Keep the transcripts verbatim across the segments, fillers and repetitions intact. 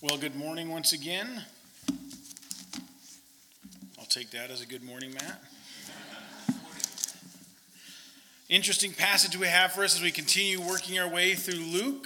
Well, good morning once again. I'll take that as a good morning, Matt. Interesting passage we have for us as we continue working our way through Luke.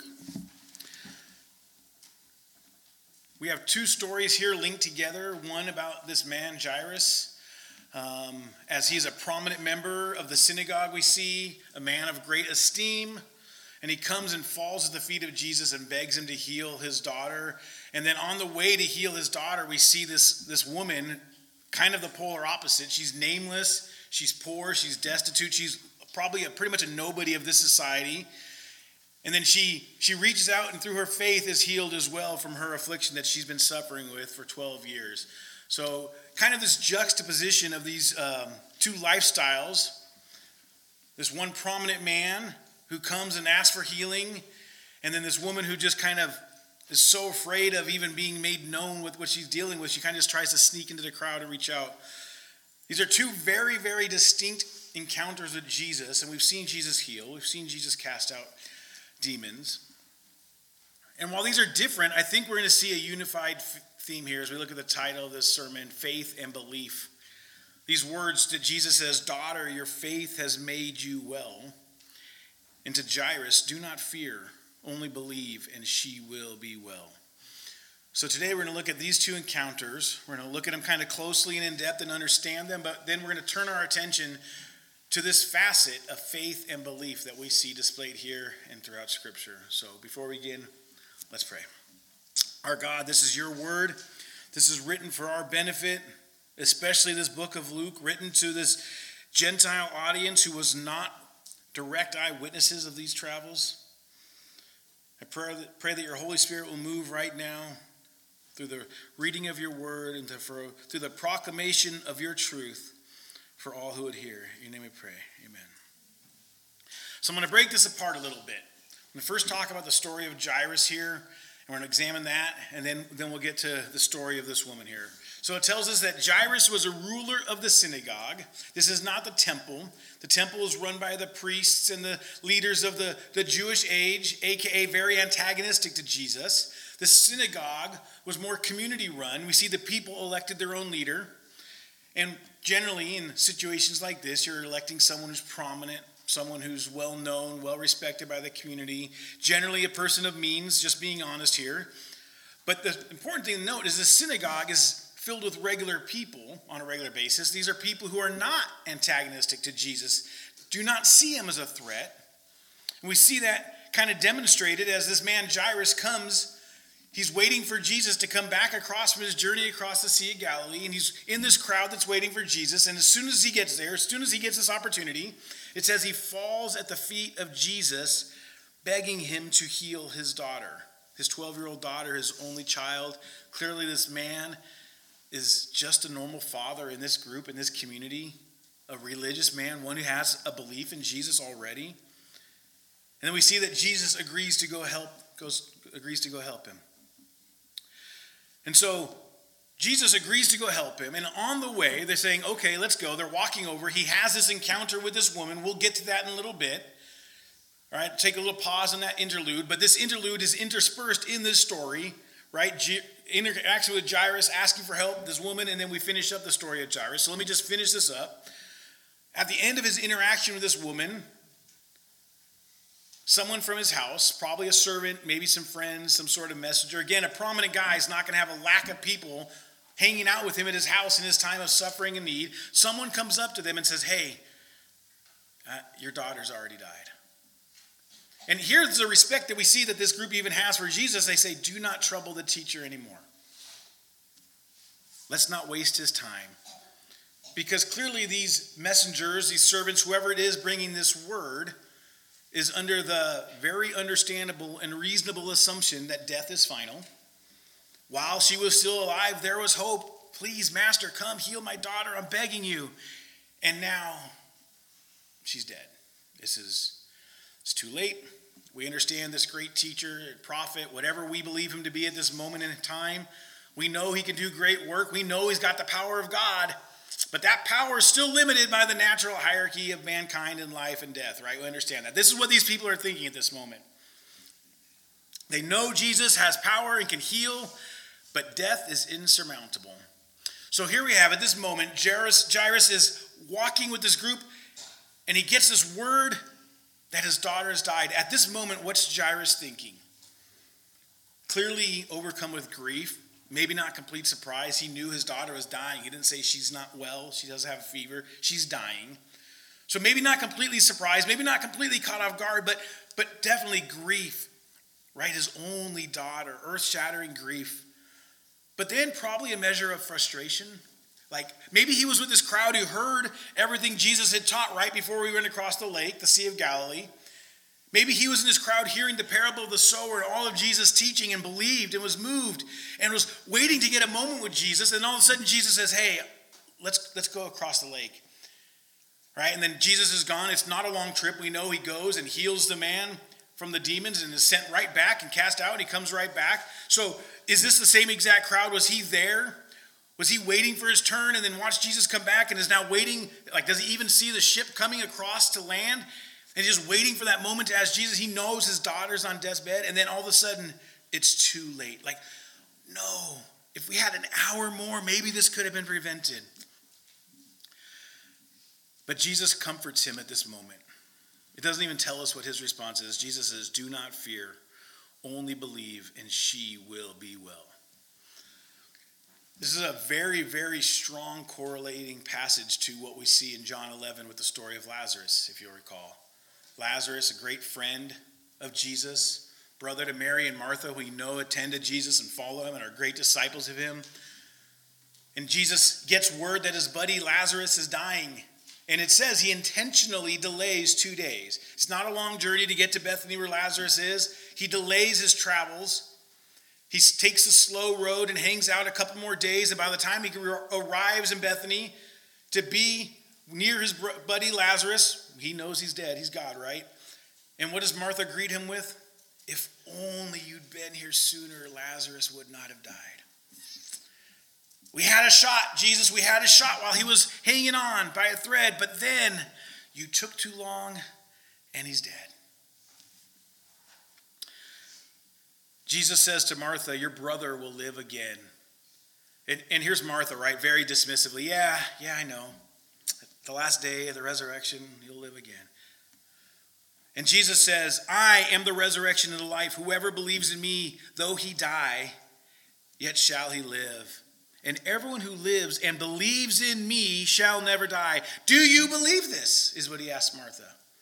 We have two stories here linked together. One about this man, Jairus, um, as he's a prominent member of the synagogue we see, a man of great esteem. And he comes and falls at the feet of Jesus and begs him to heal his daughter. And then on the way to heal his daughter, we see this, this woman, kind of the polar opposite. She's nameless, she's poor, she's destitute, she's probably a, pretty much a nobody of this society. And then she, she reaches out and through her faith is healed as well from her affliction that she's been suffering with for twelve years. So kind of this juxtaposition of these um, two lifestyles. This one prominent man who comes and asks for healing, and then this woman who just kind of is so afraid of even being made known with what she's dealing with, she kind of just tries to sneak into the crowd and reach out. These are two very, very distinct encounters with Jesus, and we've seen Jesus heal. We've seen Jesus cast out demons. And while these are different, I think we're going to see a unified theme here as we look at the title of this sermon, Faith and Belief. These words that Jesus says, "Daughter, your faith has made you well." And to Jairus, "Do not fear, only believe, and she will be well." So today we're going to look at these two encounters. We're going to look at them kind of closely and in depth and understand them, but then we're going to turn our attention to this facet of faith and belief that we see displayed here and throughout Scripture. So before we begin, let's pray. Our God, this is your word. This is written for our benefit, especially this book of Luke, written to this Gentile audience who was not direct eyewitnesses of these travels. I pray that, pray that your Holy Spirit will move right now through the reading of your word and to, for, through the proclamation of your truth for all who would hear. In your name we pray. Amen. So I'm going to break this apart a little bit. I'm going to first talk about the story of Jairus here, and we're going to examine that, and then, then we'll get to the story of this woman here. So it tells us that Jairus was a ruler of the synagogue. This is not the temple. The temple is run by the priests and the leaders of the, the Jewish age, aka very antagonistic to Jesus. The synagogue was more community run. We see the people elected their own leader. And generally in situations like this, you're electing someone who's prominent, someone who's well known, well respected by the community, generally a person of means, just being honest here. But the important thing to note is the synagogue is filled with regular people on a regular basis. These are people who are not antagonistic to Jesus, do not see him as a threat. And we see that kind of demonstrated as this man Jairus comes. He's waiting for Jesus to come back across from his journey across the Sea of Galilee, and he's in this crowd that's waiting for Jesus. And as soon as he gets there, as soon as he gets this opportunity, it says he falls at the feet of Jesus, begging him to heal his daughter, his twelve-year-old daughter, his only child. Clearly this man is just a normal father in this group, in this community, a religious man, one who has a belief in Jesus already. And then we see that Jesus agrees to go help, goes, agrees to go help him. And so Jesus agrees to go help him. And on the way, they're saying, okay, let's go. They're walking over. He has this encounter with this woman. We'll get to that in a little bit. All right, take a little pause on that interlude. But this interlude is interspersed in this story, right? G- interaction with Jairus, asking for help, this woman, and then we finish up the story of Jairus. So let me just finish this up. At the end of his interaction with this woman, someone from his house, probably a servant, maybe some friends, some sort of messenger. Again, a prominent guy is not going to have a lack of people hanging out with him at his house in his time of suffering and need. Someone comes up to them and says, hey, uh, your daughter's already died. And here's the respect that we see that this group even has for Jesus. They say, do not trouble the teacher anymore. Let's not waste his time. Because clearly these messengers, these servants, whoever it is bringing this word, is under the very understandable and reasonable assumption that death is final. While she was still alive, there was hope. Please, Master, come heal my daughter. I'm begging you. And now she's dead. This is it's too late. We understand this great teacher, prophet, whatever we believe him to be at this moment in time. We know he can do great work. We know he's got the power of God. But that power is still limited by the natural hierarchy of mankind in life and death, right? We understand that. This is what these people are thinking at this moment. They know Jesus has power and can heal, but death is insurmountable. So here we have at this moment, Jairus, Jairus is walking with this group, and he gets this word that his daughter has died. At this moment, what's Jairus thinking? Clearly overcome with grief, maybe not complete surprise. He knew his daughter was dying. He didn't say she's not well, she doesn't have a fever, she's dying. So maybe not completely surprised, maybe not completely caught off guard, but, but definitely grief, right? His only daughter, earth-shattering grief. But then probably a measure of frustration. Like maybe he was with this crowd who heard everything Jesus had taught right before we went across the lake, the Sea of Galilee. Maybe he was in this crowd hearing the parable of the sower and all of Jesus' teaching and believed and was moved and was waiting to get a moment with Jesus. And all of a sudden Jesus says, hey, let's, let's go across the lake. Right? And then Jesus is gone. It's not a long trip. We know he goes and heals the man from the demons and is sent right back and cast out, and he comes right back. So is this the same exact crowd? Was he there? Was he waiting for his turn and then watched Jesus come back and is now waiting? Like, does he even see the ship coming across to land? And he's just waiting for that moment to ask Jesus. He knows his daughter's on death's bed, and then all of a sudden, it's too late. Like, no, if we had an hour more, maybe this could have been prevented. But Jesus comforts him at this moment. It doesn't even tell us what his response is. Jesus says, do not fear, only believe, and she will be well. This is a very, very strong correlating passage to what we see in John eleven with the story of Lazarus, if you'll recall. Lazarus, a great friend of Jesus, brother to Mary and Martha, who we know attended Jesus and follow him and are great disciples of him. And Jesus gets word that his buddy Lazarus is dying. And it says he intentionally delays two days. It's not a long journey to get to Bethany where Lazarus is. He delays his travels. He takes the slow road and hangs out a couple more days. And by the time he arrives in Bethany to be near his buddy Lazarus, he knows he's dead. He's God, right? And what does Martha greet him with? If only you'd been here sooner, Lazarus would not have died. We had a shot, Jesus, we had a shot while he was hanging on by a thread, but then you took too long and he's dead. Jesus says to Martha, your brother will live again. And, and here's Martha, right? Very dismissively. Yeah, yeah, I know. The last day of the resurrection, he'll live again. And Jesus says, I am the resurrection and the life. Whoever believes in me, though he die, yet shall he live. And everyone who lives and believes in me shall never die. Do you believe this? Is what he asked Martha.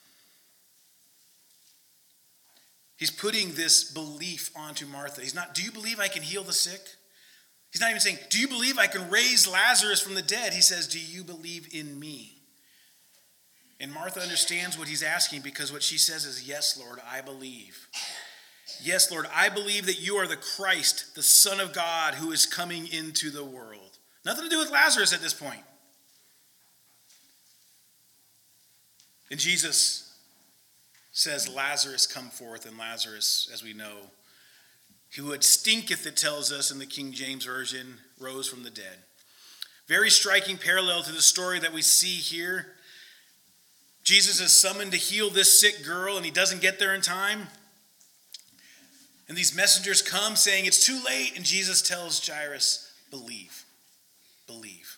He's putting this belief onto Martha. He's not, do you believe I can heal the sick? He's not even saying, do you believe I can raise Lazarus from the dead? He says, do you believe in me? And Martha understands what he's asking because what she says is, yes, Lord, I believe. Yes, Lord, I believe that you are the Christ, the Son of God, who is coming into the world. Nothing to do with Lazarus at this point. And Jesus says, Lazarus, come forth. And Lazarus, as we know, who had stinketh, it tells us in the King James Version, rose from the dead. Very striking parallel to the story that we see here. Jesus is summoned to heal this sick girl, and he doesn't get there in time. And these messengers come saying, it's too late. And Jesus tells Jairus, believe, believe.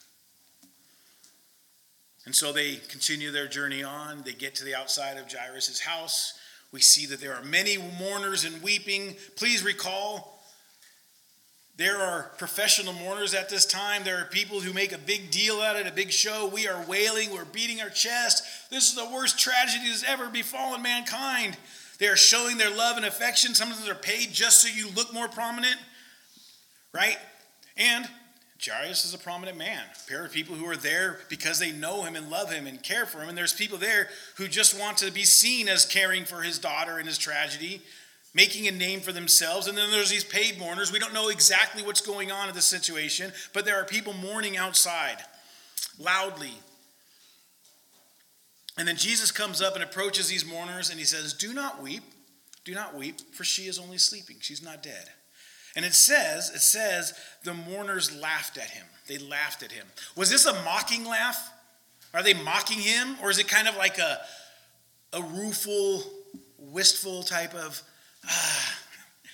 And so they continue their journey on. They get to the outside of Jairus' house. We see that there are many mourners and weeping. Please recall, there are professional mourners at this time. There are people who make a big deal out of it, a big show. We are wailing. We're beating our chest. This is the worst tragedy that's ever befallen mankind. They are showing their love and affection. Sometimes they're paid just so you look more prominent, right? And Jairus is a prominent man. There are people who are there because they know him and love him and care for him. And there's people there who just want to be seen as caring for his daughter in his tragedy, making a name for themselves. And then there's these paid mourners. We don't know exactly what's going on in this situation, but there are people mourning outside loudly. And then Jesus comes up and approaches these mourners and he says, do not weep, do not weep, for she is only sleeping. She's not dead. And it says, it says, the mourners laughed at him. They laughed at him. Was this a mocking laugh? Are they mocking him? Or is it kind of like a, a rueful, wistful type of, ah,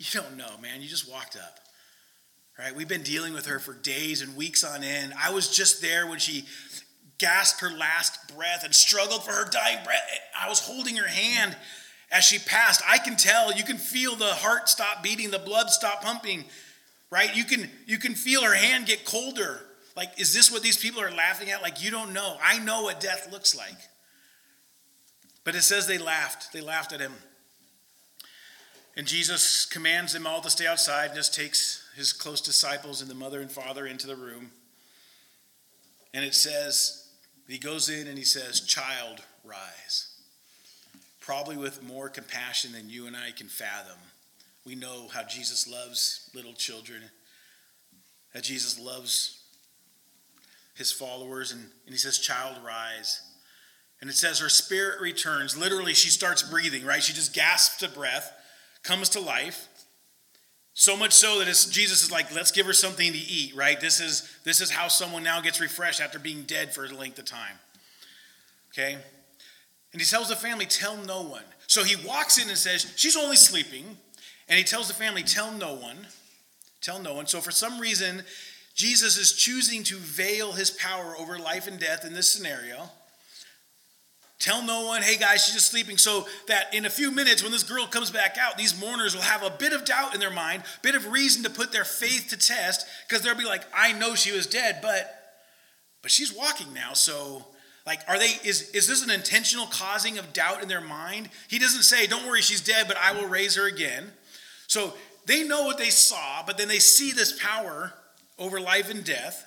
You don't know, man. You just walked up. Right? We've been dealing with her for days and weeks on end. I was just there when she gasped her last breath and struggled for her dying breath. I was holding her hand as she passed. I can tell, you can feel the heart stop beating, the blood stop pumping, right? You can, you can feel her hand get colder. Like, is this what these people are laughing at? Like, you don't know. I know what death looks like. But it says they laughed. They laughed at him. And Jesus commands them all to stay outside and just takes his close disciples and the mother and father into the room. And it says, he goes in and he says, "Child, rise." Probably with more compassion than you and I can fathom. We know how Jesus loves little children, that Jesus loves his followers. And, and he says, "Child, rise." And it says her spirit returns. Literally, she starts breathing, right? She just gasps a breath, comes to life. So much so that it's, Jesus is like, let's give her something to eat, right? This is, this is how someone now gets refreshed after being dead for a length of time. Okay? And he tells the family, tell no one. So he walks in and says, she's only sleeping. And he tells the family, tell no one. Tell no one. So for some reason, Jesus is choosing to veil his power over life and death in this scenario. Tell no one, hey guys, she's just sleeping, so that in a few minutes when this girl comes back out, these mourners will have a bit of doubt in their mind, a bit of reason to put their faith to test, because they'll be like, I know she was dead, but but she's walking now, so like, are they, is, is this an intentional causing of doubt in their mind? He doesn't say, don't worry, she's dead, but I will raise her again. So they know what they saw, but then they see this power over life and death.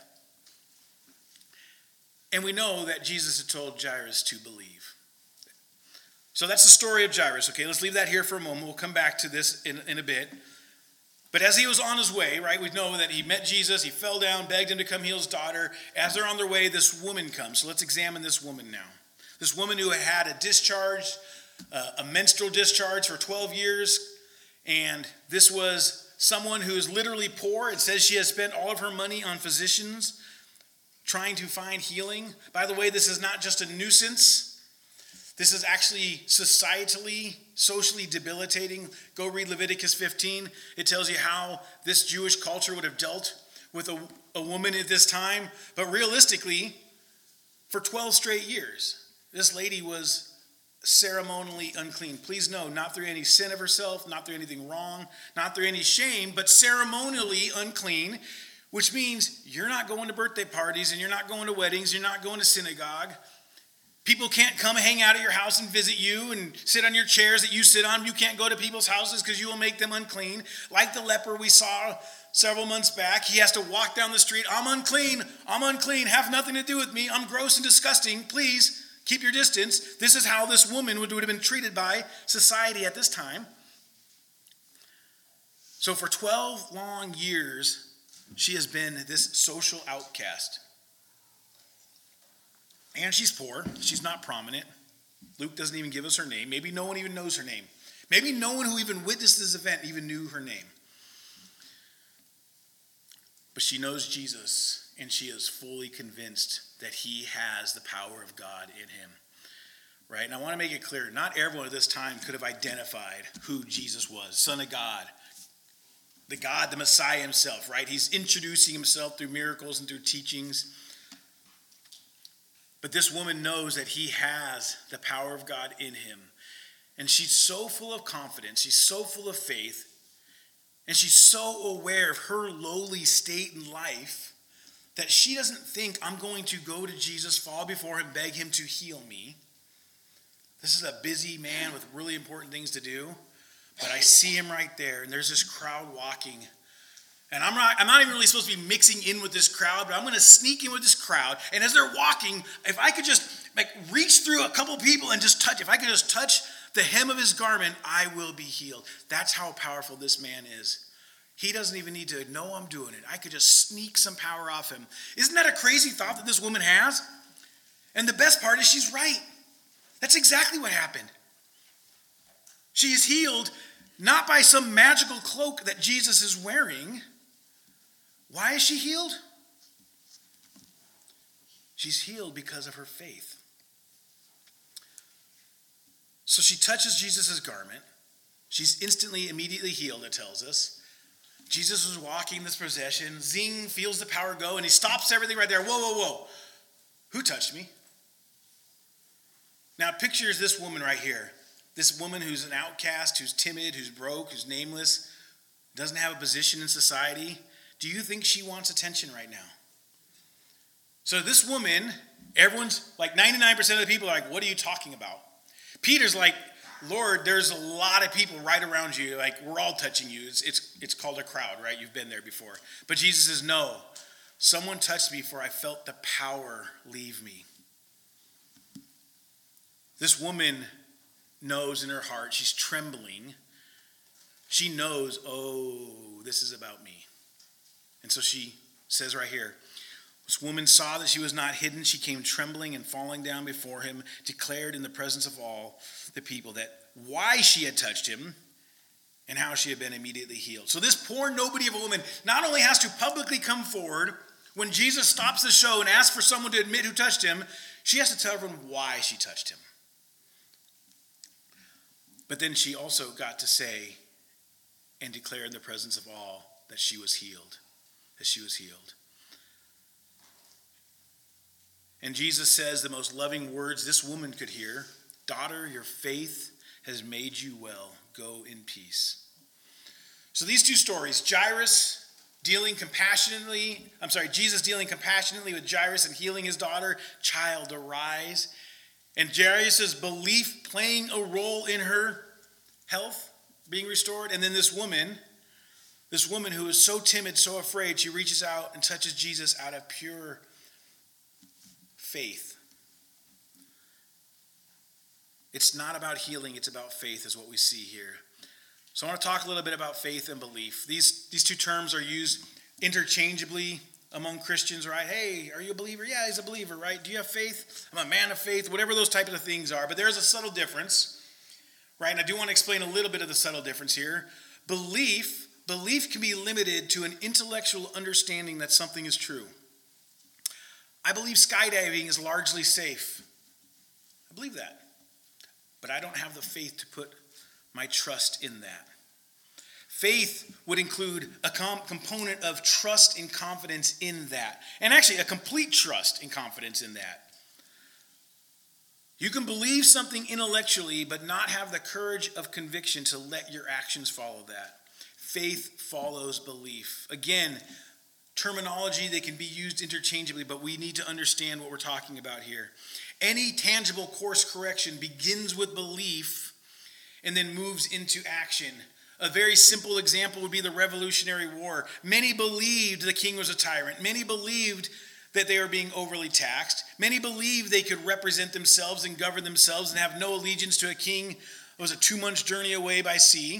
And we know that Jesus had told Jairus to believe. So that's the story of Jairus. Okay, let's leave that here for a moment. We'll come back to this in, in a bit. But as he was on his way, right, we know that he met Jesus. He fell down, begged him to come heal his daughter. As they're on their way, this woman comes. So let's examine this woman now. This woman who had a discharge, uh, a menstrual discharge for twelve years. And this was someone who is literally poor. It says she has spent all of her money on physicians trying to find healing. By the way, this is not just a nuisance. This is actually societally, socially debilitating. Go read Leviticus fifteen. It tells you how this Jewish culture would have dealt with a, a woman at this time. But realistically, for twelve straight years, this lady was ceremonially unclean. Please know, not through any sin of herself, not through anything wrong, not through any shame, but ceremonially unclean. Which means you're not going to birthday parties and you're not going to weddings, you're not going to synagogue. People can't come hang out at your house and visit you and sit on your chairs that you sit on. You can't go to people's houses because you will make them unclean. Like the leper we saw several months back, he has to walk down the street. I'm unclean, I'm unclean, have nothing to do with me. I'm gross and disgusting. Please keep your distance. This is how this woman would, would have been treated by society at this time. So for twelve long years, she has been this social outcast. And she's poor. She's not prominent. Luke doesn't even give us her name. Maybe no one even knows her name. Maybe no one who even witnessed this event even knew her name. But she knows Jesus, and she is fully convinced that he has the power of God in him. Right? And I want to make it clear, not everyone at this time could have identified who Jesus was. Son of God. The God, the Messiah himself, right? He's introducing himself through miracles and through teachings. But this woman knows that he has the power of God in him. And she's so full of confidence. She's so full of faith. And she's so aware of her lowly state in life that she doesn't think, I'm going to go to Jesus, fall before him, beg him to heal me. This is a busy man with really important things to do. But I see him right there. And there's this crowd walking. And I'm not, I'm not even really supposed to be mixing in with this crowd, but I'm going to sneak in with this crowd. And as they're walking, if I could just like reach through a couple people and just touch, if I could just touch the hem of his garment, I will be healed. That's how powerful this man is. He doesn't even need to know I'm doing it. I could just sneak some power off him. Isn't that a crazy thought that this woman has? And the best part is she's right. That's exactly what happened. She is healed not by some magical cloak that Jesus is wearing. Why is she healed? She's healed because of her faith. So she touches Jesus' garment. She's instantly, immediately healed, it tells us. Jesus was walking this procession. Zing, feels the power go, and he stops everything right there. Whoa, whoa, whoa. Who touched me? Now, pictures this woman right here. This woman who's an outcast, who's timid, who's broke, who's nameless, doesn't have a position in society. Do you think she wants attention right now? So this woman, everyone's, like ninety-nine percent of the people are like, what are you talking about? Peter's like, Lord, there's a lot of people right around you. Like, we're all touching you. It's, it's, it's called a crowd, right? You've been there before. But Jesus says, no. Someone touched me, for I felt the power leave me. This woman knows in her heart, she's trembling. She knows, oh, this is about me. And so she says right here, this woman saw that she was not hidden. She came trembling and falling down before him, declared in the presence of all the people that why she had touched him and how she had been immediately healed. So this poor nobody of a woman not only has to publicly come forward when Jesus stops the show and asks for someone to admit who touched him, she has to tell everyone why she touched him. But then she also got to say and declare in the presence of all that she was healed, that she was healed. And Jesus says the most loving words this woman could hear, daughter, your faith has made you well. Go in peace. So these two stories, Jairus dealing compassionately, I'm sorry, Jesus dealing compassionately with Jairus and healing his daughter, child, arise. And Jairus' belief playing a role in her health being restored. And then this woman, this woman who is so timid, so afraid, she reaches out and touches Jesus out of pure faith. It's not about healing, it's about faith is what we see here. So I want to talk a little bit about faith and belief. These, these two terms are used interchangeably among Christians, right? Hey, are you a believer? Yeah, he's a believer, right? Do you have faith? I'm a man of faith, whatever those types of things are. But there's a subtle difference, right? And I do want to explain a little bit of the subtle difference here. Belief, belief can be limited to an intellectual understanding that something is true. I believe skydiving is largely safe. I believe that. But I don't have the faith to put my trust in that. Faith would include a com- component of trust and confidence in that. And actually, a complete trust and confidence in that. You can believe something intellectually, but not have the courage of conviction to let your actions follow that. Faith follows belief. Again, terminology that can be used interchangeably, but we need to understand what we're talking about here. Any tangible course correction begins with belief and then moves into action. A very simple example would be the Revolutionary War. Many believed the king was a tyrant. Many believed that they were being overly taxed. Many believed they could represent themselves and govern themselves and have no allegiance to a king who was a two-month journey away by sea.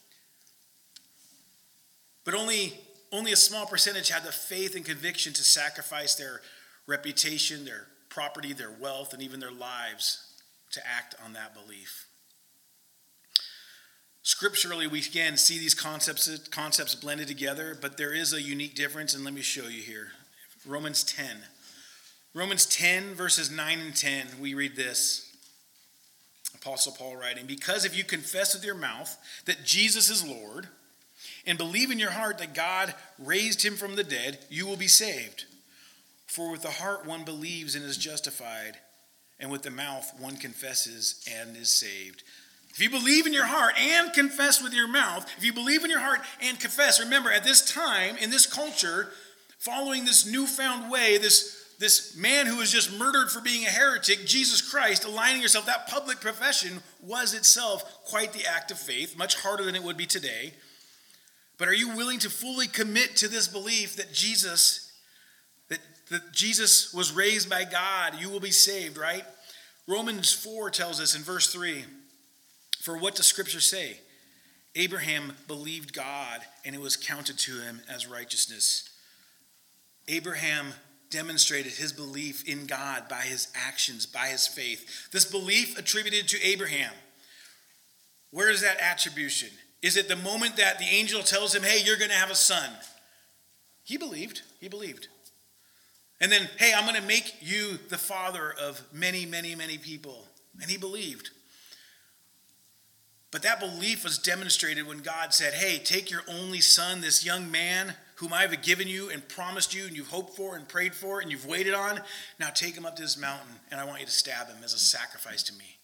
But only, only a small percentage had the faith and conviction to sacrifice their reputation, their property, their wealth, and even their lives to act on that belief. Scripturally, we again see these concepts, concepts blended together, but there is a unique difference, and let me show you here. Romans ten. Romans ten, verses nine and ten, we read this. Apostle Paul writing, because if you confess with your mouth that Jesus is Lord, and believe in your heart that God raised him from the dead, you will be saved. For with the heart one believes and is justified, and with the mouth one confesses and is saved. If you believe in your heart and confess with your mouth, if you believe in your heart and confess, remember at this time, in this culture, following this newfound way, this, this man who was just murdered for being a heretic, Jesus Christ, aligning yourself, that public profession was itself quite the act of faith, much harder than it would be today. But are you willing to fully commit to this belief that Jesus, that, that Jesus was raised by God? You will be saved, right? Romans four tells us in verse three, for what does Scripture say? Abraham believed God, and it was counted to him as righteousness. Abraham demonstrated his belief in God by his actions, by his faith. This belief attributed to Abraham. Where is that attribution? Is it the moment that the angel tells him, hey, you're going to have a son? He believed. He believed. And then, hey, I'm going to make you the father of many, many, many people. And he believed. But that belief was demonstrated when God said, hey, take your only son, this young man whom I have given you and promised you and you've hoped for and prayed for and you've waited on. Now take him up to this mountain and I want you to stab him as a sacrifice to me.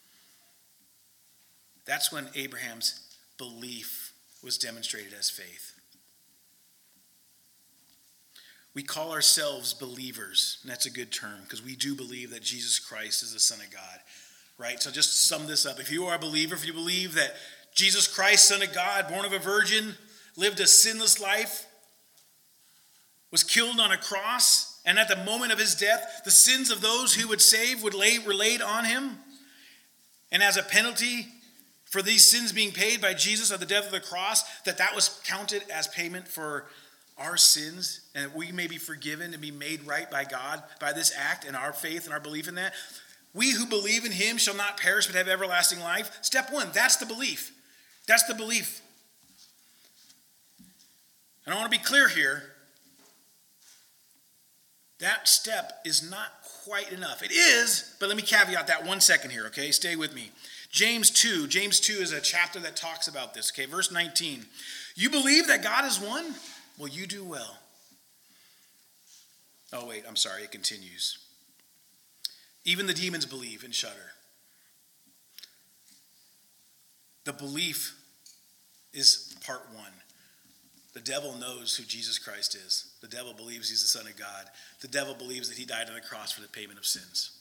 That's when Abraham's belief was demonstrated as faith. We call ourselves believers, and that's a good term because we do believe that Jesus Christ is the Son of God, right? So just to sum this up, if you are a believer, if you believe that Jesus Christ, Son of God, born of a virgin, lived a sinless life, was killed on a cross, and at the moment of his death, the sins of those who would save would lay, were laid on him, and as a penalty for these sins being paid by Jesus at the death of the cross, that that was counted as payment for our sins, and that we may be forgiven and be made right by God by this act and our faith and our belief in that. We who believe in him shall not perish but have everlasting life. Step one, that's the belief. That's the belief. And I want to be clear here. That step is not quite enough. It is, but let me caveat that one second here, okay? Stay with me. James two. James two is a chapter that talks about this, okay? Verse nineteen. You believe that God is one? Well, you do well. Oh, wait, I'm sorry. It continues. Even the demons believe and shudder. The belief is part one. The devil knows who Jesus Christ is. The devil believes he's the Son of God. The devil believes that he died on the cross for the payment of sins.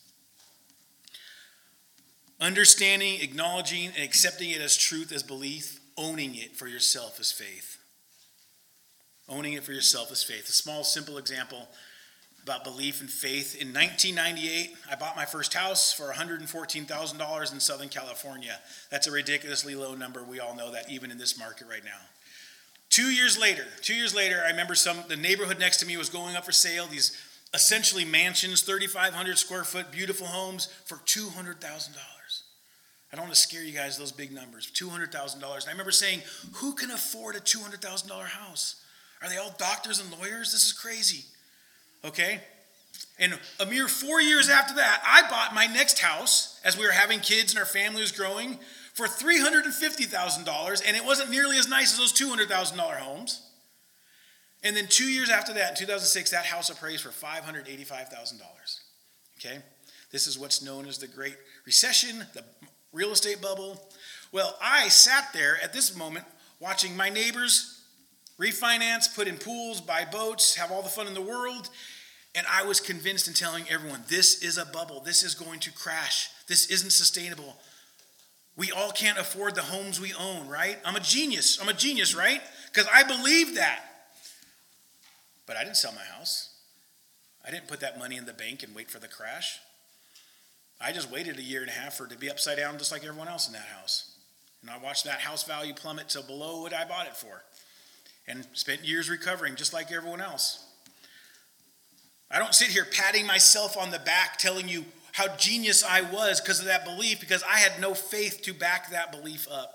Understanding, acknowledging, and accepting it as truth, as belief, owning it for yourself as faith. Owning it for yourself as faith. A small, simple example about belief and faith. In nineteen ninety-eight, I bought my first house for one hundred fourteen thousand dollars in Southern California. That's a ridiculously low number. We all know that, even in this market right now. Two years later, two years later, I remember some the neighborhood next to me was going up for sale. These essentially mansions, thirty-five hundred square foot, beautiful homes for two hundred thousand dollars. I don't want to scare you guys, those big numbers, two hundred thousand dollars. And I remember saying, who can afford a two hundred thousand dollars house? Are they all doctors and lawyers? This is crazy. Okay? And a mere four years after that, I bought my next house as we were having kids and our family was growing for three hundred fifty thousand dollars, and it wasn't nearly as nice as those two hundred thousand dollars homes. And then two years after that, in two thousand six, that house appraised for five hundred eighty-five thousand dollars. Okay? This is what's known as the Great Recession, the real estate bubble. Well, I sat there at this moment watching my neighbors refinance, put in pools, buy boats, have all the fun in the world. And I was convinced and telling everyone, this is a bubble. This is going to crash. This isn't sustainable. We all can't afford the homes we own, right? I'm a genius. I'm a genius, right? Because I believe that. But I didn't sell my house. I didn't put that money in the bank and wait for the crash. I just waited a year and a half for it to be upside down just like everyone else in that house. And I watched that house value plummet to below what I bought it for. And spent years recovering just like everyone else. I don't sit here patting myself on the back telling you how genius I was because of that belief, because I had no faith to back that belief up.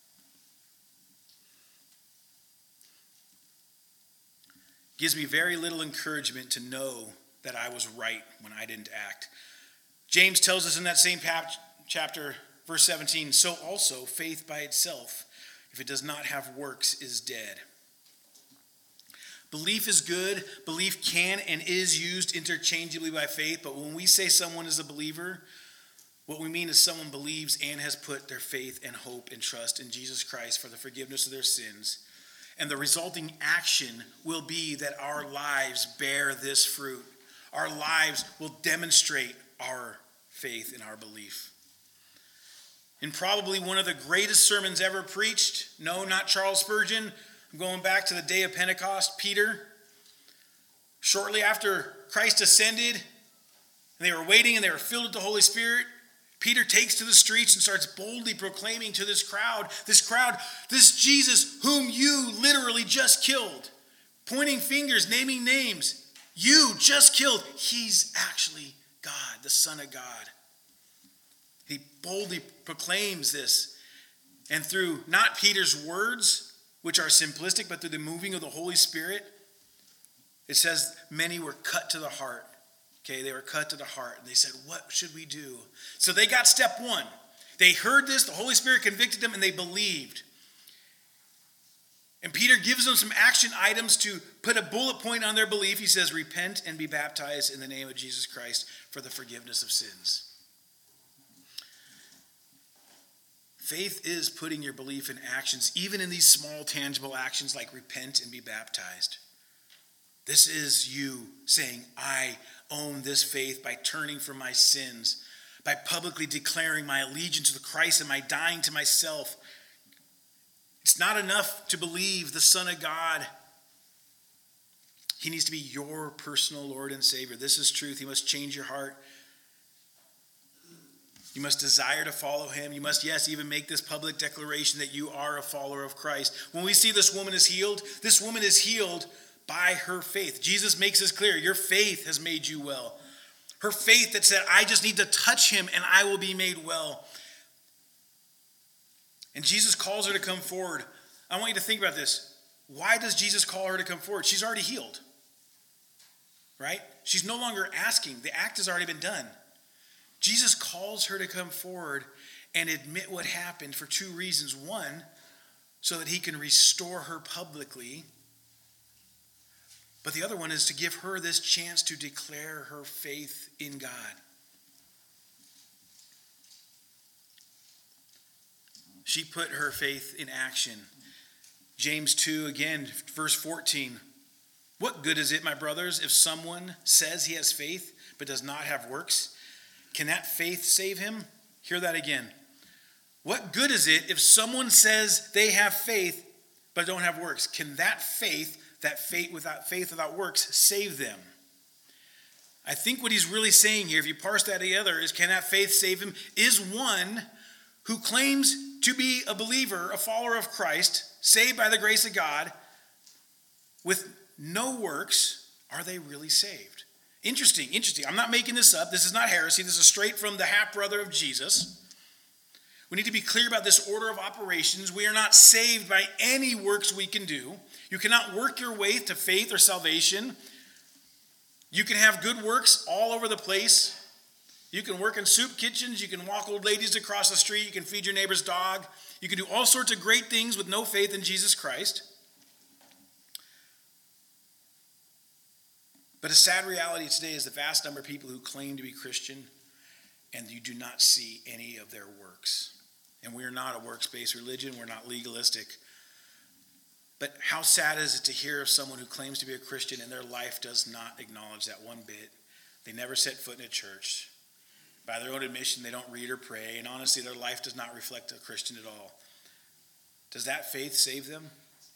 Gives me very little encouragement to know that I was right when I didn't act. James tells us in that same chapter, verse seventeen, so also faith by itself, if it does not have works, is dead. Belief is good. Belief can and is used interchangeably by faith. But when we say someone is a believer, what we mean is someone believes and has put their faith and hope and trust in Jesus Christ for the forgiveness of their sins. And the resulting action will be that our lives bear this fruit. Our lives will demonstrate our faith and our belief. In probably one of the greatest sermons ever preached, no, not Charles Spurgeon, I'm going back to the day of Pentecost, Peter. Shortly after Christ ascended, and they were waiting and they were filled with the Holy Spirit, Peter takes to the streets and starts boldly proclaiming to this crowd, this crowd, this Jesus whom you literally just killed, pointing fingers, naming names. You just killed. He's actually God, the Son of God. He boldly proclaims this. And through not Peter's words, which are simplistic, but through the moving of the Holy Spirit, it says many were cut to the heart. Okay, they were cut to the heart. And they said, what should we do? So they got step one. They heard this, the Holy Spirit convicted them, and they believed. And Peter gives them some action items to put a bullet point on their belief. He says, repent and be baptized in the name of Jesus Christ for the forgiveness of sins. Faith is putting your belief in actions, even in these small, tangible actions like repent and be baptized. This is you saying, I own this faith by turning from my sins, by publicly declaring my allegiance to Christ and my dying to myself. It's not enough to believe the Son of God. He needs to be your personal Lord and Savior. This is truth. He must change your heart. You must desire to follow him. You must, yes, even make this public declaration that you are a follower of Christ. When we see this woman is healed, this woman is healed by her faith. Jesus makes this clear. Your faith has made you well. Her faith that said, I just need to touch him and I will be made well. And Jesus calls her to come forward. I want you to think about this. Why does Jesus call her to come forward? She's already healed, right? She's no longer asking. The act has already been done. Jesus calls her to come forward and admit what happened for two reasons. One, so that he can restore her publicly. But the other one is to give her this chance to declare her faith in God. She put her faith in action. James two, again, verse fourteen. What good is it, my brothers, if someone says he has faith but does not have works? Can that faith save him? Hear that again. What good is it if someone says they have faith but don't have works? Can that faith, that faith without faith without works, save them? I think what he's really saying here, if you parse that together, is can that faith save him? Is one who claims to be a believer, a follower of Christ, saved by the grace of God, with no works, are they really saved? Interesting, interesting. I'm not making this up. This is not heresy. This is straight from the half-brother of Jesus. We need to be clear about this order of operations. We are not saved by any works we can do. You cannot work your way to faith or salvation. You can have good works all over the place. You can work in soup kitchens. You can walk old ladies across the street. You can feed your neighbor's dog. You can do all sorts of great things with no faith in Jesus Christ. But a sad reality today is the vast number of people who claim to be Christian and you do not see any of their works. And we are not a works-based religion. We're not legalistic. But how sad is it to hear of someone who claims to be a Christian and their life does not acknowledge that one bit? They never set foot in a church. By their own admission, they don't read or pray. And honestly, their life does not reflect a Christian at all. Does that faith save them?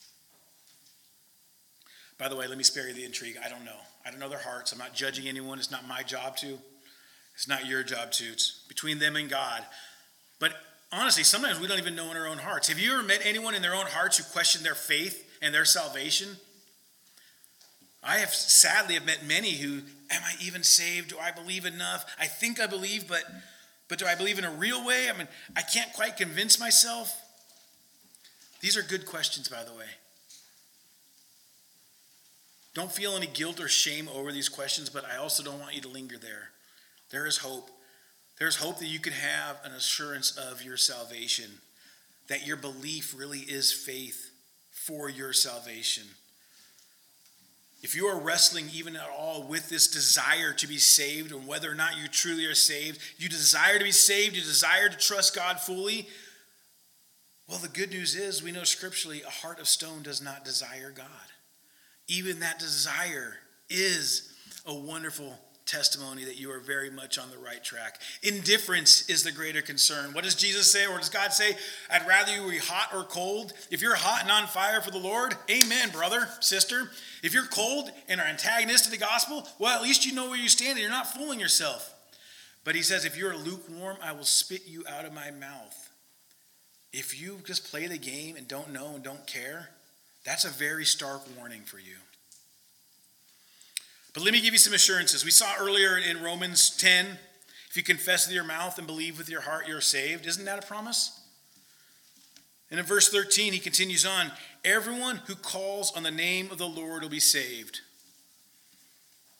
By the way, let me spare you the intrigue. I don't know. I don't know their hearts. I'm not judging anyone. It's not my job to. It's not your job to. It's between them and God. But honestly, sometimes we don't even know in our own hearts. Have you ever met anyone in their own hearts who questioned their faith and their salvation? I have sadly have met many who, am I even saved? Do I believe enough? I think I believe, but, but do I believe in a real way? I mean, I can't quite convince myself. These are good questions, by the way. Don't feel any guilt or shame over these questions, but I also don't want you to linger there. There is hope. There's hope that you can have an assurance of your salvation, that your belief really is faith for your salvation. If you are wrestling even at all with this desire to be saved and whether or not you truly are saved, you desire to be saved, you desire to trust God fully, well, the good news is we know scripturally a heart of stone does not desire God. Even that desire is a wonderful testimony that you are very much on the right track. Indifference is the greater concern. What does Jesus say, or does God say? I'd rather you be hot or cold. If you're hot and on fire for the Lord, amen, brother, sister. If you're cold and are antagonist to the gospel, well, at least you know where you stand and you're not fooling yourself. But he says, if you're lukewarm, I will spit you out of my mouth. If you just play the game and don't know and don't care, that's a very stark warning for you. But let me give you some assurances. We saw earlier in Romans ten, if you confess with your mouth and believe with your heart, you're saved. Isn't that a promise? And in verse thirteen, he continues on, everyone who calls on the name of the Lord will be saved.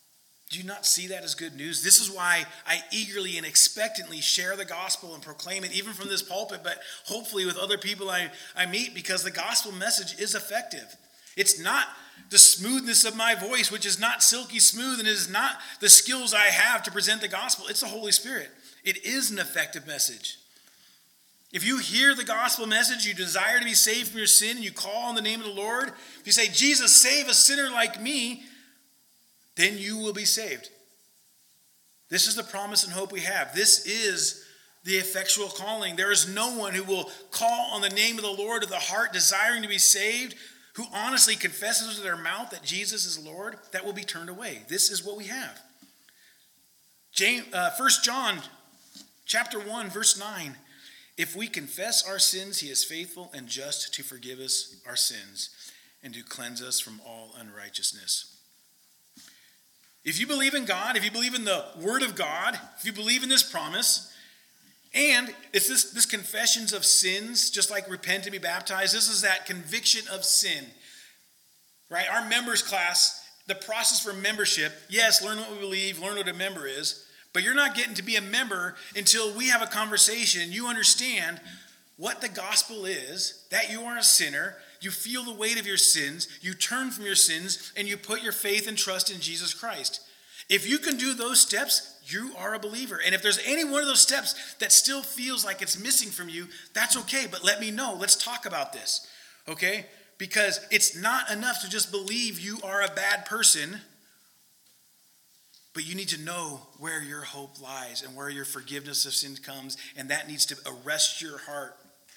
Do you not see that as good news? This is why I eagerly and expectantly share the gospel and proclaim it, even from this pulpit, but hopefully with other people I, I meet, because the gospel message is effective. It's not the smoothness of my voice, which is not silky smooth, and it is not the skills I have to present the gospel. It's the Holy Spirit. It is an effective message. If you hear the gospel message, you desire to be saved from your sin, and you call on the name of the Lord, if you say, Jesus, save a sinner like me, then you will be saved. This is the promise and hope we have. This is the effectual calling. There is no one who will call on the name of the Lord of the heart, desiring to be saved, who honestly confesses with their mouth that Jesus is Lord, that will be turned away. This is what we have. James, uh, First John chapter one, verse nine. If we confess our sins, he is faithful and just to forgive us our sins and to cleanse us from all unrighteousness. If you believe in God, if you believe in the Word of God, if you believe in this promise, and it's this, this confessions of sins, just like repent and be baptized, this is that conviction of sin, right? Our members class, the process for membership, yes, learn what we believe, learn what a member is, but you're not getting to be a member until we have a conversation. You understand what the gospel is, that you are a sinner, you feel the weight of your sins, you turn from your sins, and you put your faith and trust in Jesus Christ. If you can do those steps, you are a believer. And if there's any one of those steps that still feels like it's missing from you, that's okay, but let me know. Let's talk about this, okay? Because it's not enough to just believe you are a bad person, but you need to know where your hope lies and where your forgiveness of sins comes, and that needs to arrest your heart.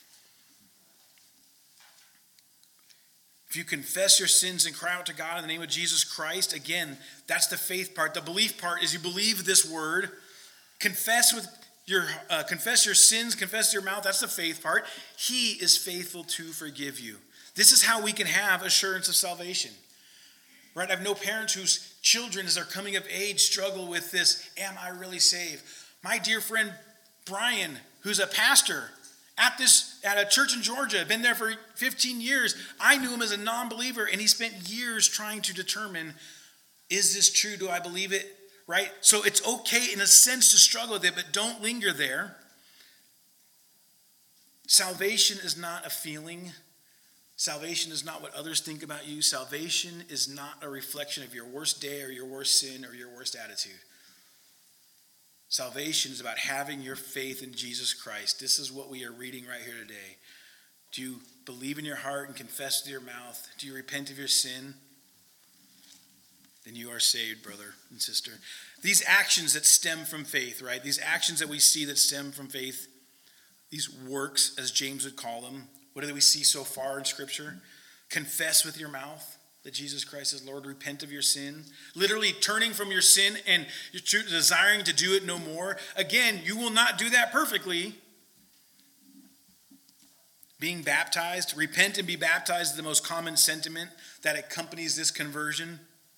If you confess your sins and cry out to God in the name of Jesus Christ, again, that's the faith part. The belief part is you believe this word. Confess with your uh, confess your sins, confess your mouth. That's the faith part. He is faithful to forgive you. This is how we can have assurance of salvation. Right? I have no parents whose children, as they're coming of age, struggle with this. Am I really saved? My dear friend Brian, who's a pastor at this at a church in Georgia, been there for fifteen years. I knew him as a non-believer, and he spent years trying to determine, is this true? Do I believe it? Right? So it's okay in a sense to struggle with it, but don't linger there. Salvation is not a feeling. Salvation is not what others think about you. Salvation is not a reflection of your worst day or your worst sin or your worst attitude. Salvation is about having your faith in Jesus Christ. This is what we are reading right here today. Do you believe in your heart and confess with your mouth? Do you repent of your sin? Then you are saved, brother and sister. These actions that stem from faith, right? These actions that we see that stem from faith, these works, as James would call them, what do we see so far in Scripture? Confess with your mouth that Jesus Christ is Lord. Repent of your sin. Literally turning from your sin and desiring to do it no more. Again, you will not do that perfectly. Being baptized, repent and be baptized is the most common sentiment that accompanies this conversion.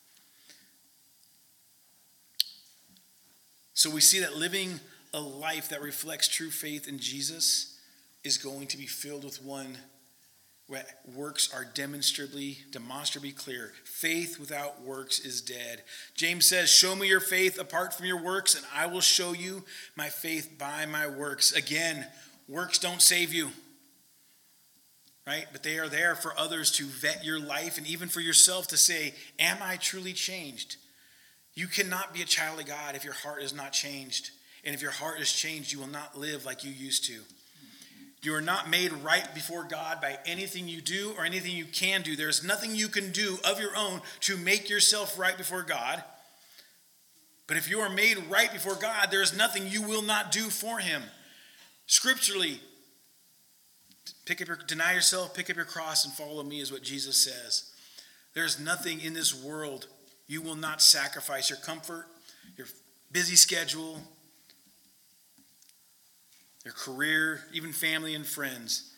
So we see that living a life that reflects true faith in Jesus is going to be filled with one where works are demonstrably, demonstrably clear. Faith without works is dead. James says, show me your faith apart from your works, and I will show you my faith by my works. Again, works don't save you, right? But they are there for others to vet your life and even for yourself to say, am I truly changed? You cannot be a child of God if your heart is not changed. And if your heart is changed, you will not live like you used to. You are not made right before God by anything you do or anything you can do. There's nothing you can do of your own to make yourself right before God. But if you are made right before God, there is nothing you will not do for him. Scripturally, pick up your, deny yourself, pick up your cross, and follow me is what Jesus says. There's nothing in this world you will not sacrifice. Your comfort, your busy schedule, your career, even family and friends.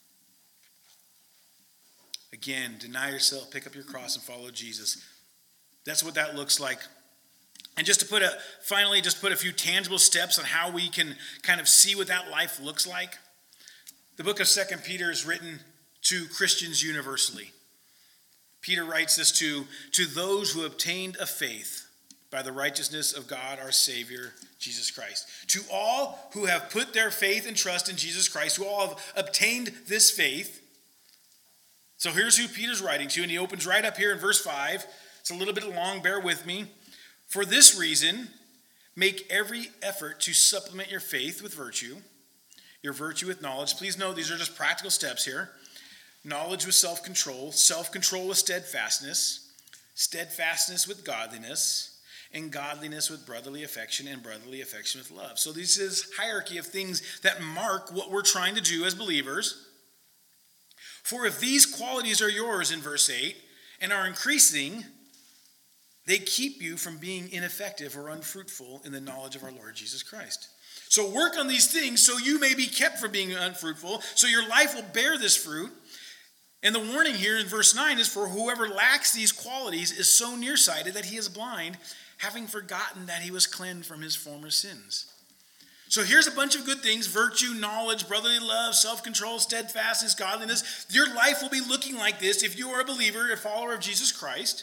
Again, deny yourself, pick up your cross, and follow Jesus. That's what that looks like. And just to put a, finally, just put a few tangible steps on how we can kind of see what that life looks like. The book of Second Peter is written to Christians universally. Peter writes this to, to those who obtained a faith by the righteousness of God our Savior, Jesus Christ. To all who have put their faith and trust in Jesus Christ, who all have obtained this faith. So here's who Peter's writing to, and he opens right up here in verse five. It's a little bit long, bear with me. For this reason, make every effort to supplement your faith with virtue, your virtue with knowledge. Please note these are just practical steps here. Knowledge with self-control, self-control with steadfastness, steadfastness with godliness, and godliness with brotherly affection, and brotherly affection with love. So this is hierarchy of things that mark what we're trying to do as believers. For if these qualities are yours in verse eight and are increasing, they keep you from being ineffective or unfruitful in the knowledge of our Lord Jesus Christ. So work on these things so you may be kept from being unfruitful, so your life will bear this fruit. And the warning here in verse nine is, for whoever lacks these qualities is so nearsighted that he is blind, having forgotten that he was cleansed from his former sins. So here's a bunch of good things: virtue, knowledge, brotherly love, self-control, steadfastness, godliness. Your life will be looking like this if you are a believer, a follower of Jesus Christ.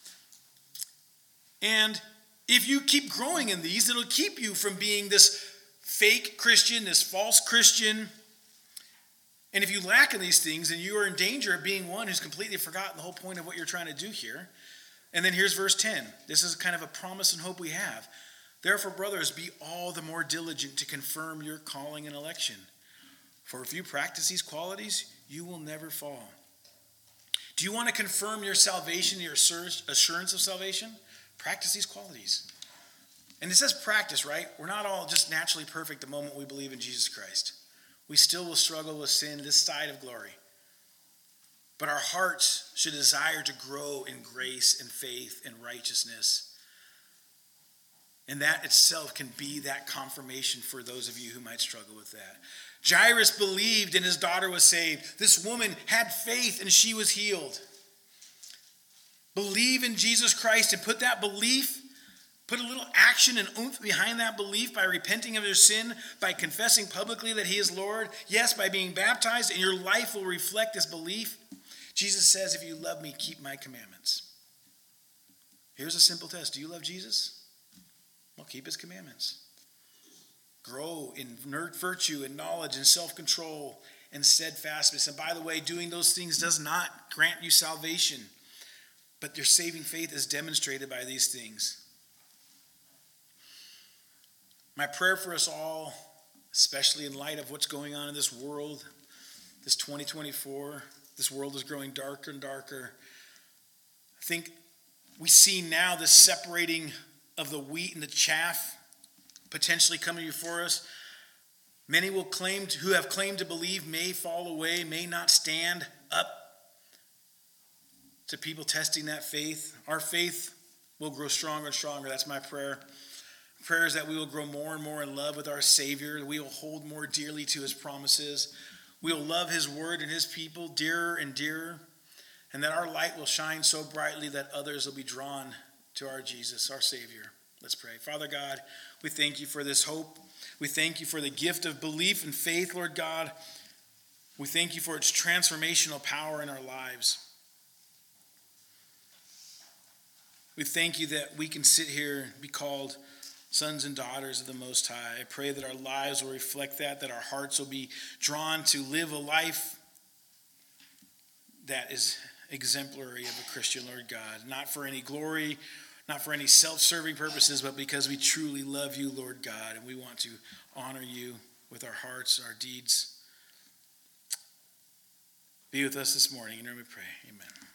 And if you keep growing in these, it'll keep you from being this fake Christian, this false Christian. And if you lack in these things, then you are in danger of being one who's completely forgotten the whole point of what you're trying to do here. And then here's verse ten. This is kind of a promise and hope we have. Therefore, brothers, be all the more diligent to confirm your calling and election. For if you practice these qualities, you will never fall. Do you want to confirm your salvation, your assurance of salvation? Practice these qualities. And it says practice, right? We're not all just naturally perfect the moment we believe in Jesus Christ. We still will struggle with sin this side of glory. But our hearts should desire to grow in grace and faith and righteousness. And that itself can be that confirmation for those of you who might struggle with that. Jairus believed and his daughter was saved. This woman had faith and she was healed. Believe in Jesus Christ and put that belief, put a little action and oomph behind that belief by repenting of your sin, by confessing publicly that he is Lord. Yes, by being baptized, and your life will reflect this belief. Jesus says, if you love me, keep my commandments. Here's a simple test. Do you love Jesus? Well, keep his commandments. Grow in virtue and knowledge and self-control and steadfastness. And by the way, doing those things does not grant you salvation, but your saving faith is demonstrated by these things. My prayer for us all, especially in light of what's going on in this world, this twenty twenty-four, this world is growing darker and darker. I think we see now this separating of the wheat and the chaff potentially coming before us. Many will claim to, who have claimed to believe may fall away, may not stand up to people testing that faith. Our faith will grow stronger and stronger. That's my prayer. Prayer is that we will grow more and more in love with our Savior. We will hold more dearly to his promises. We will love his word and his people dearer and dearer. And that our light will shine so brightly that others will be drawn to our Jesus, our Savior. Let's pray. Father God, we thank you for this hope. We thank you for the gift of belief and faith, Lord God. We thank you for its transformational power in our lives. We thank you that we can sit here and be called sons and daughters of the Most High. I pray that our lives will reflect that, that our hearts will be drawn to live a life that is exemplary of a Christian, Lord God. Not for any glory, not for any self-serving purposes, but because we truly love you, Lord God, and we want to honor you with our hearts, our deeds. Be with us this morning. In your name we pray. Amen.